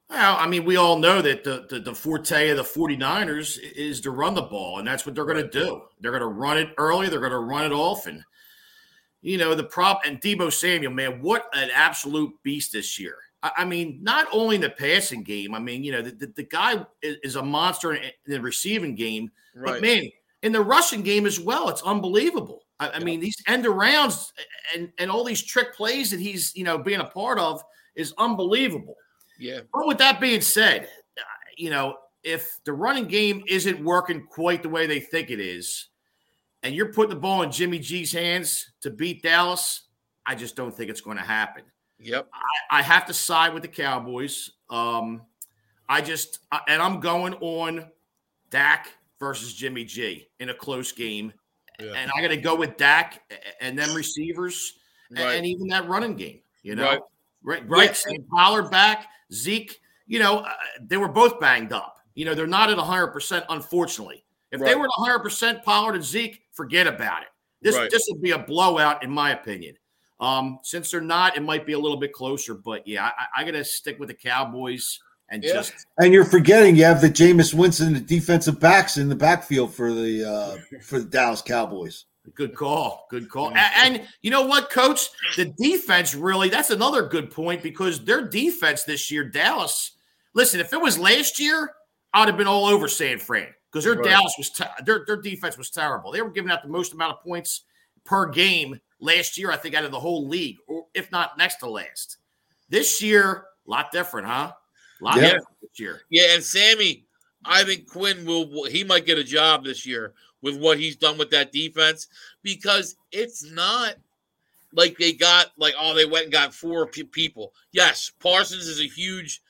Well, I mean, we all know that the forte of the 49ers is to run the ball, and that's what they're going to do. They're going to run it early. They're going to run it often. The prop and Deebo Samuel, man, what an absolute beast this year. I mean, not only in the passing game, I mean, the guy is a monster in the receiving game, but man, in the rushing game as well, it's unbelievable. I mean, these end arounds and all these trick plays that he's, being a part of is unbelievable. Yeah. But with that being said, if the running game isn't working quite the way they think it is, and you're putting the ball in Jimmy G's hands to beat Dallas, I just don't think it's going to happen. Yep. I have to side with the Cowboys. I'm going on Dak versus Jimmy G in a close game. Yeah. And I got to go with Dak and them receivers and even that running game, Right. Sam Pollard back, Zeke, they were both banged up. They're not at 100%, unfortunately. If they were at 100%, Pollard and Zeke, forget about it. This would be a blowout, in my opinion. Since they're not, it might be a little bit closer. But, yeah, I got to stick with the Cowboys. And you're forgetting you have the Jameis Winston, the defensive backs in the backfield for the Dallas Cowboys. Good call. And you know what, Coach? The defense really, that's another good point because their defense this year, Dallas, listen, if it was last year, I would have been all over San Fran because their Dallas was their defense was terrible. They were giving out the most amount of points per game last year, I think, out of the whole league, or if not next to last. This year, a lot different, huh? A lot different this year. Yeah, and Sammy, I think Quinn he might get a job this year with what he's done with that defense because it's not like they went and got 4 people. Yes, Parsons is a huge,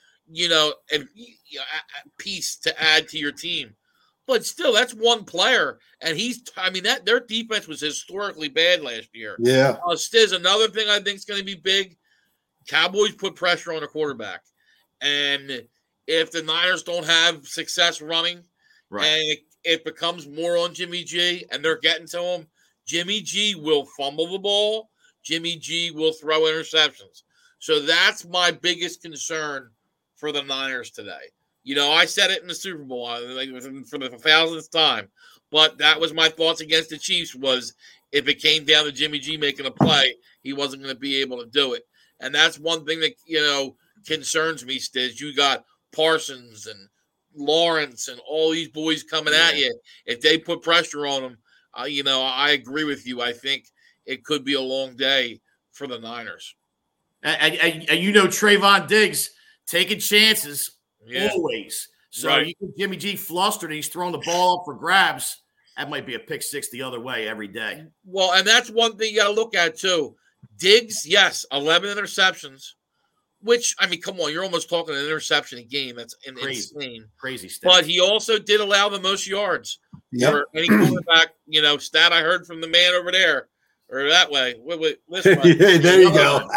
piece to add to your team. But still, that's one player. And their defense was historically bad last year. Yeah. Stiz, another thing I think is going to be big, Cowboys put pressure on the quarterback. And if the Niners don't have success running, and it becomes more on Jimmy G and they're getting to him, Jimmy G will fumble the ball. Jimmy G will throw interceptions. So that's my biggest concern for the Niners today. I said it in the Super Bowl for the 1,000th time, but that was my thoughts against the Chiefs was if it came down to Jimmy G making a play, he wasn't going to be able to do it. And that's one thing that, concerns me, Stiz. You got Parsons and Lawrence and all these boys coming at you. If they put pressure on them, I agree with you. I think it could be a long day for the Niners. And Trayvon Diggs taking chances always. So you get Jimmy G flustered and he's throwing the ball up for grabs. That might be a pick six the other way every day. Well, and that's one thing you got to look at too. Diggs, yes, 11 interceptions. Which, come on, you're almost talking an interception a game. That's insane. Crazy stuff. But he also did allow the most yards for any quarterback, stat I heard from the man over there. Or that way. Wait, this way. Yeah, there you go.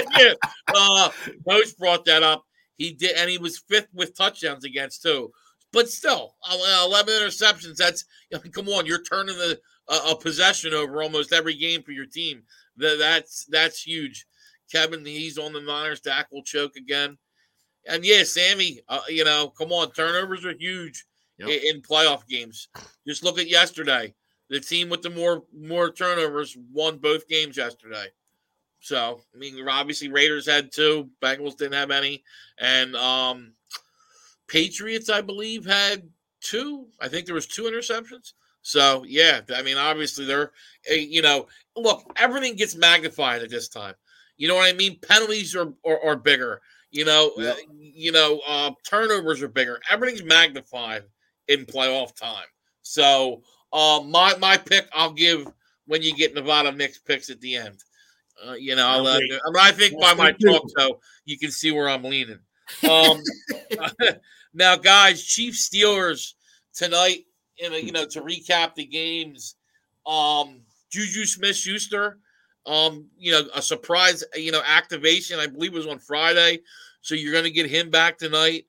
Coach brought that up. He did, and he was 5th with touchdowns against too. But still, 11 interceptions. That's come on, you're turning a possession over almost every game for your team. That's huge. Kevin, he's on the Niners. Dak will choke again. And, Sammy, come on. Turnovers are huge in playoff games. Just look at yesterday. The team with the more turnovers won both games yesterday. So, obviously Raiders had 2. Bengals didn't have any. And Patriots, I believe, had 2. I think there was 2 interceptions. So, obviously they're, look, everything gets magnified at this time. You know what I mean? Penalties are bigger. Turnovers are bigger. Everything's magnified in playoff time. So my pick I'll give when you get Nevada Knicks picks at the end. I think by my talk, though, you can see where I'm leaning. Now, guys, Chiefs Steelers tonight. To recap the games, Juju Smith-Schuster. A surprise, activation, I believe was on Friday. So you're going to get him back tonight.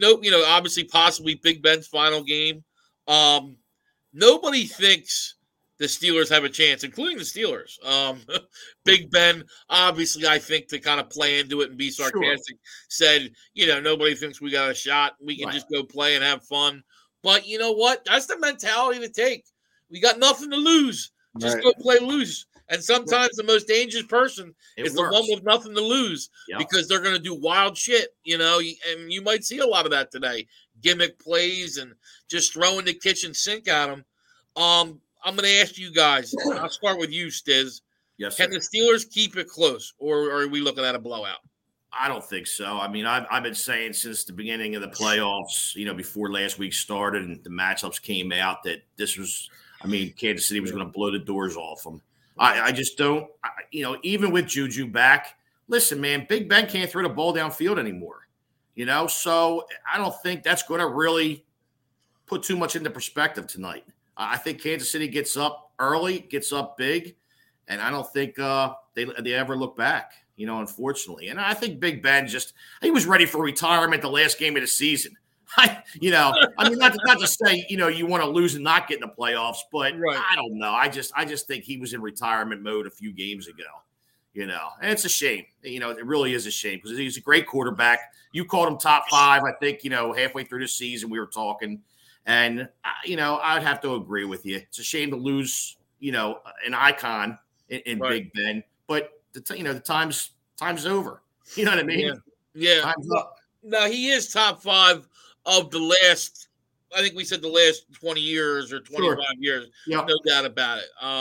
Obviously possibly Big Ben's final game. Nobody thinks the Steelers have a chance, including the Steelers. Big Ben, obviously, I think to kind of play into it and be sarcastic, said, nobody thinks we got a shot. We can just go play and have fun. But you know what? That's the mentality to take. We got nothing to lose. Just go play loose. And sometimes the most dangerous person is the one with nothing to lose because they're going to do wild shit, and you might see a lot of that today. Gimmick plays and just throwing the kitchen sink at them. I'm going to ask you guys. I'll start with you, Stiz. Yes, Can the Steelers keep it close, or are we looking at a blowout? I don't think so. I mean, I've been saying since the beginning of the playoffs, before last week started and the matchups came out that this was – Kansas City was going to blow the doors off them. I just don't, even with Juju back, listen, man, Big Ben can't throw the ball downfield anymore, so I don't think that's going to really put too much into perspective tonight. I think Kansas City gets up early, gets up big, and I don't think they ever look back, unfortunately. And I think Big Ben he was ready for retirement the last game of the season. Not to say, you want to lose and not get in the playoffs, but I don't know. I just think he was in retirement mode a few games ago, and it's a shame. It really is a shame because he's a great quarterback. You called him top 5, I think, halfway through the season we were talking. And, I'd have to agree with you. It's a shame to lose, an icon in Big Ben, but the time's over. You know what I mean? Yeah. Time's up. No, he is top 5 of the last, I think we said the last 20 years or 25 years. Yep. No doubt about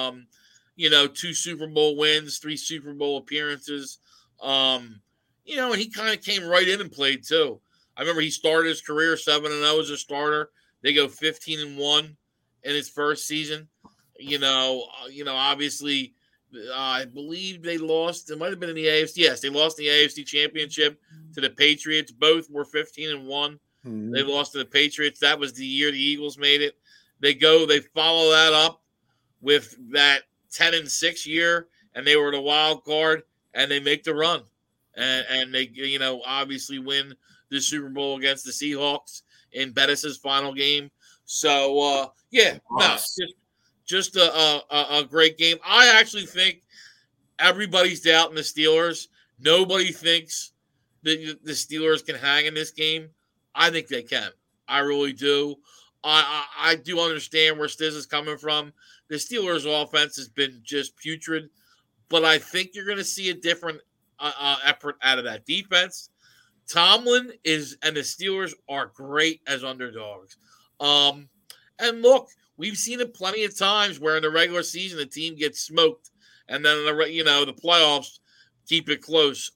it. 2 Super Bowl wins, 3 Super Bowl appearances. And he kind of came right in and played too. I remember he started his career 7-0 as a starter. They go 15-1 in his first season. Obviously, I believe they lost. It might have been in the AFC. Yes, they lost the AFC Championship to the Patriots. Both were 15-1. They lost to the Patriots. That was the year the Eagles made it. They follow that up with that 10-6 year, and they were the wild card, and they make the run. And they, obviously win the Super Bowl against the Seahawks in Bettis' final game. So, just a great game. I actually think everybody's doubting the Steelers. Nobody thinks that the Steelers can hang in this game. I think they can. I really do. I do understand where Stiz is coming from. The Steelers' offense has been just putrid, but I think you're going to see a different effort out of that defense. Tomlin and the Steelers are great as underdogs. And look, we've seen it plenty of times where in the regular season the team gets smoked, and then the playoffs keep it close.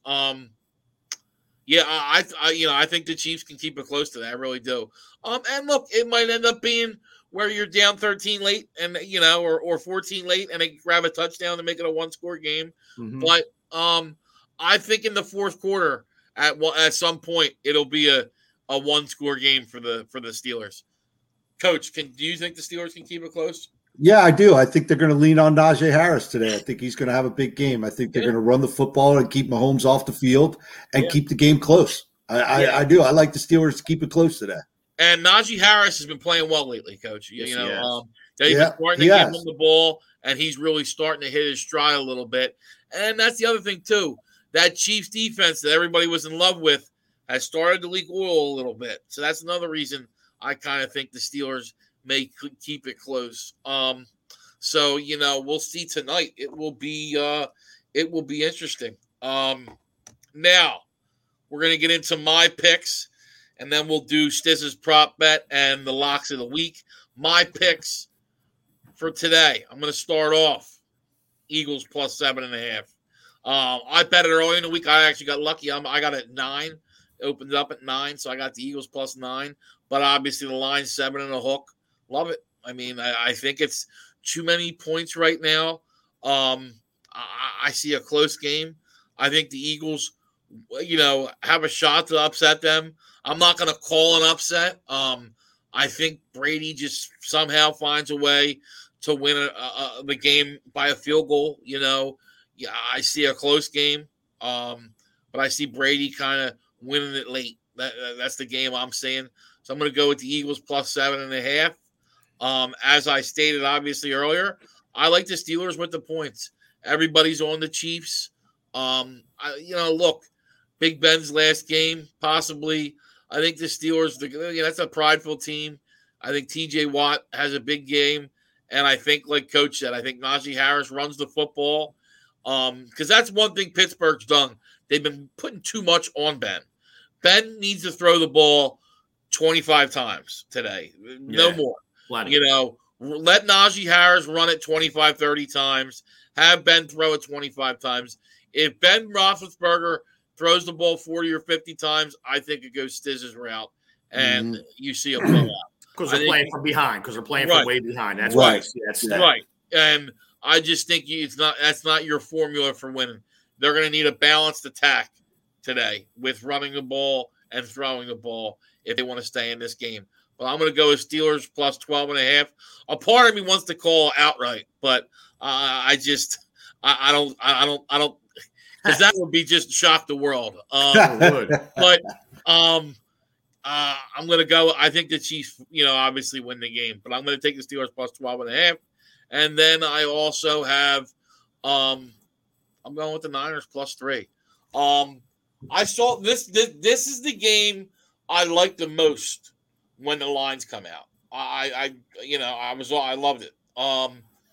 I think the Chiefs can keep it close to that. I really do. And look, it might end up being where you're down 13 late and, or 14 late and they grab a touchdown to make it a 1-score game. Mm-hmm. But I think in the fourth quarter at some point, it'll be a 1-score game for the Steelers. Coach, do you think the Steelers can keep it close? Yeah, I do. I think they're going to lean on Najee Harris today. I think he's going to have a big game. I think they're going to run the football and keep Mahomes off the field and keep the game close. I do. I like the Steelers to keep it close today. And Najee Harris has been playing well lately, Coach. They've been starting to give him the ball, and he's really starting to hit his stride a little bit. And that's the other thing, too. That Chiefs defense that everybody was in love with has started to leak oil a little bit. So that's another reason I kind of think the Steelers may keep it close. So we'll see tonight. It will be interesting. Now we're gonna get into my picks, and then we'll do Stiz's prop bet and the locks of the week. My picks for today. I'm gonna start off Eagles plus 7.5. I bet it early in the week. I actually got lucky. I got it at 9. It opened up at 9, so I got the Eagles plus 9. But obviously the line 7 and a hook. Love it. I mean, I think it's too many points right now. I see a close game. I think the Eagles, have a shot to upset them. I'm not going to call an upset. I think Brady just somehow finds a way to win the game by a field goal. I see a close game, but I see Brady kind of winning it late. That's the game I'm saying. So I'm going to go with the Eagles plus 7.5. As I stated obviously earlier, I like the Steelers with the points. Everybody's on the Chiefs. Look, Big Ben's last game, possibly. I think the Steelers, that's a prideful team. I think T.J. Watt has a big game. And I think, like Coach said, I think Najee Harris runs the football. Because that's one thing Pittsburgh's done. They've been putting too much on Ben. Ben needs to throw the ball 25 times today. No more. Plenty. Let Najee Harris run it 25, 30 times. Have Ben throw it 25 times. If Ben Roethlisberger throws the ball 40 or 50 times, I think it goes Stiz's route, and you see a blowout. Because they're playing from behind. Because they're playing from way behind. That's right. That's right. And I just think that's not your formula for winning. They're going to need a balanced attack today with running the ball and throwing the ball if they want to stay in this game. But I'm going to go with Steelers plus 12.5. A part of me wants to call outright, but I don't, because that would be just shock the world. But I'm going to go. I think the Chiefs, obviously win the game, but I'm going to take the Steelers plus 12.5. And then I also have, I'm going with the Niners plus 3. I saw this is the game I like the most when the lines come out. I loved it. A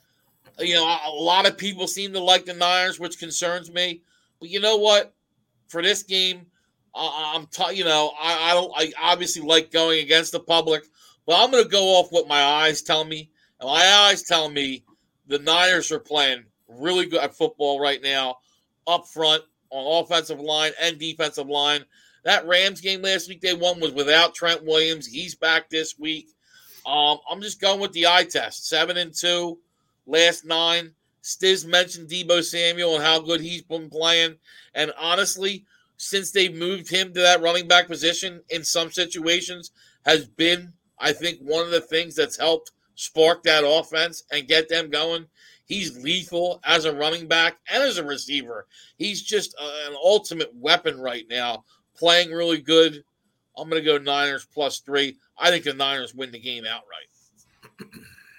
lot of people seem to like the Niners, which concerns me. But you know what? For this game, I obviously like going against the public, but I'm going to go off what my eyes tell me. And my eyes tell me the Niners are playing really good at football right now, up front on offensive line and defensive line. That Rams game last week they won was without Trent Williams. He's back this week. I'm just going with the eye test. 7-2, last 9. Stiz mentioned Deebo Samuel and how good he's been playing. And honestly, since they moved him to that running back position in some situations has been, I think, one of the things that's helped spark that offense and get them going. He's lethal as a running back and as a receiver. He's just an ultimate weapon right now, playing really good. I'm going to go Niners plus 3. I think the Niners win the game outright.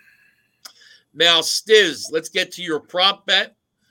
Now, Stiz, let's get to your prop bet.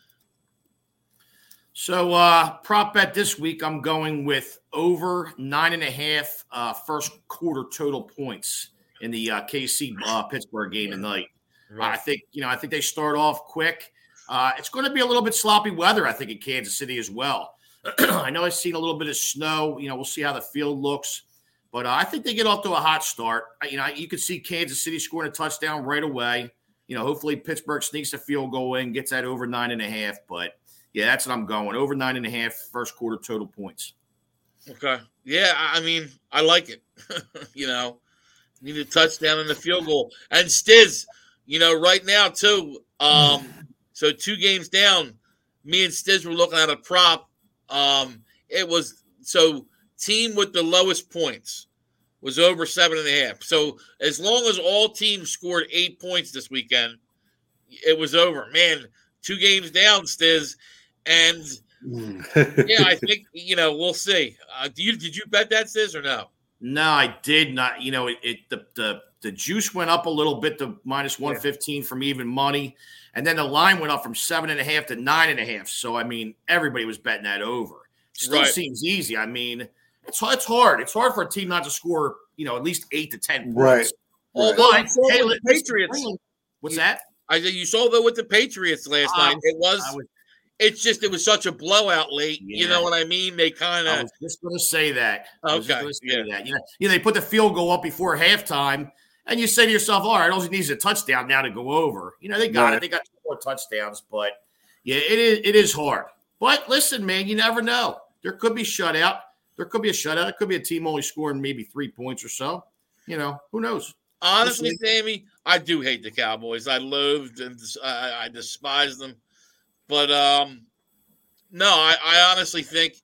So, prop bet this week, I'm going with over 9.5 first quarter total points in the KC Pittsburgh game tonight. Right. I think they start off quick. It's going to be a little bit sloppy weather, I think, in Kansas City as well. I know I've seen a little bit of snow. We'll see how the field looks. But I think they get off to a hot start. You could see Kansas City scoring a touchdown right away. Hopefully Pittsburgh sneaks a field goal in, gets that over 9.5. But, yeah, that's what I'm going. Over 9.5 first quarter total points. Okay. Yeah, I like it. Need a touchdown and a field goal. And Stiz, right now, too, so 2 games down, me and Stiz were looking at a prop. It was team with the lowest points was over 7.5. So as long as all teams scored 8 points this weekend, it was over. Man, 2 games down, Stiz. And, yeah, I think, we'll see. Did you bet that, Stiz, or no? No, I did not. The juice went up a little bit to minus 115 from even money. And then the line went up from 7.5 to 9.5. So, everybody was betting that over. Still seems easy. It's hard. It's hard for a team not to score, at least 8 to 10 points. Right. Although with the Patriots. What's that? You saw that with the Patriots last night. It was such a blowout late. Yeah. You know what I mean? They kind of. I was just going to say that. Okay. They put the field goal up before halftime, and you say to yourself, all right, all he needs is a touchdown now to go over. They got it. They got 2 more touchdowns, but yeah, it is hard. But listen, man, you never know. There could be shutout. There could be a shutout. It could be a team only scoring maybe 3 points or so. Who knows? Honestly, Sammy, I do hate the Cowboys. I loathed and I despise them. But no, I honestly think,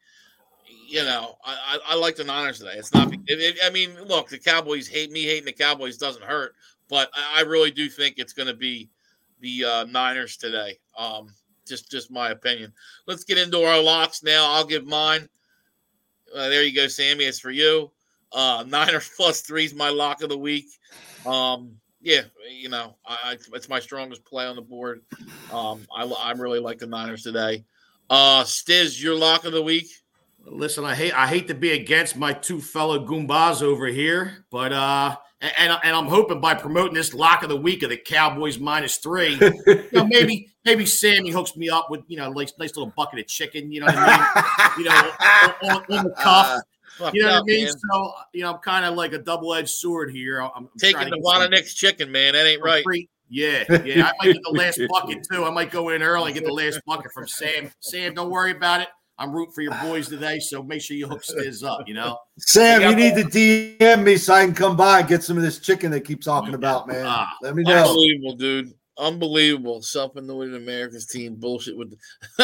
I like the Niners today. It's not. Look, the Cowboys hating the Cowboys doesn't hurt, but I really do think it's going to be the Niners today. Just my opinion. Let's get into our locks now. I'll give mine. There you go, Sammy. It's for you. Niners plus 3 is my lock of the week. Yeah, it's my strongest play on the board. I really like the Niners today. Stiz, your lock of the week. Listen, I hate to be against my two fellow Goombas over here, but and I'm hoping by promoting this lock of the week of the Cowboys -3, maybe Sammy hooks me up with nice little bucket of chicken, you know what I mean? on the cuff. You know what I mean? Man. So, I'm kind of like a double-edged sword here. I'm taking the Wanna-Nick's chicken, man. That ain't right. Yeah. I might get the last bucket, too. I might go in early and get the last bucket from Sam. Sam, don't worry about it. I'm rooting for your boys today, so make sure you hook Stiz up, Sam, you need to DM me so I can come by and get some of this chicken they keep talking about, man. Let me know. Unbelievable, dude. Unbelievable. Self-anointed America's team bullshit with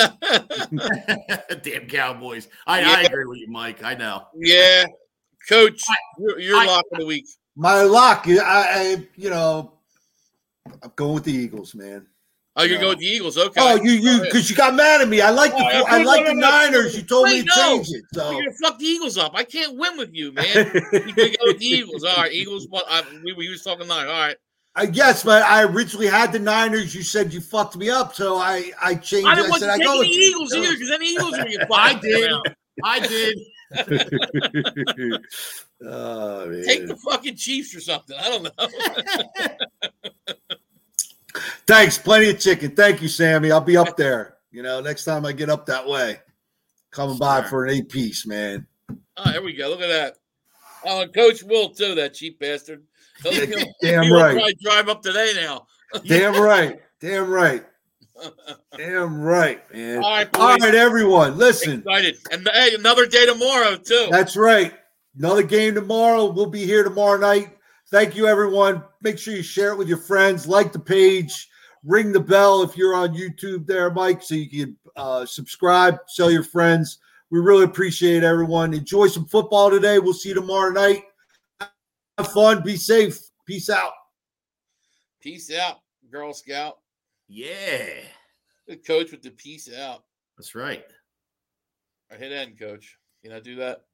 the damn Cowboys. I agree with you, Mike. I know. Yeah. Coach, your lock of the week. My lock, I'm going with the Eagles, man. Oh, you're going with the Eagles, okay. Oh, you because you got mad at me. I like the Niners. You told me to change it. So you're gonna fuck the Eagles up. I can't win with you, man. You can go with the Eagles. All right, Eagles. We was talking Niners. All right. Yes, but I originally had the Niners. You said you fucked me up, so I changed. I didn't want to take the Eagles either, because then the Eagles are gonna get fucked. I did. Oh, man. Take the fucking Chiefs or something. I don't know. Thanks, plenty of chicken. Thank you, Sammy. I'll be up there. Next time I get up that way, coming by for an 8-piece, man. Oh, there we go. Look at that. Oh, and Coach Will too. That cheap bastard. Damn right. Probably drive up today now. Damn right. Damn right, man. All right, all right, everyone. Listen. Excited. And hey, another day tomorrow too. That's right. Another game tomorrow. We'll be here tomorrow night. Thank you, everyone. Make sure you share it with your friends. Like the page. Ring the bell if you're on YouTube there, Mike, so you can subscribe, tell your friends. We really appreciate everyone. Enjoy some football today. We'll see you tomorrow night. Have fun. Be safe. Peace out. Peace out, Girl Scout. Yeah. Good coach with the peace out. That's right. All right, hit end, Coach. Can I do that?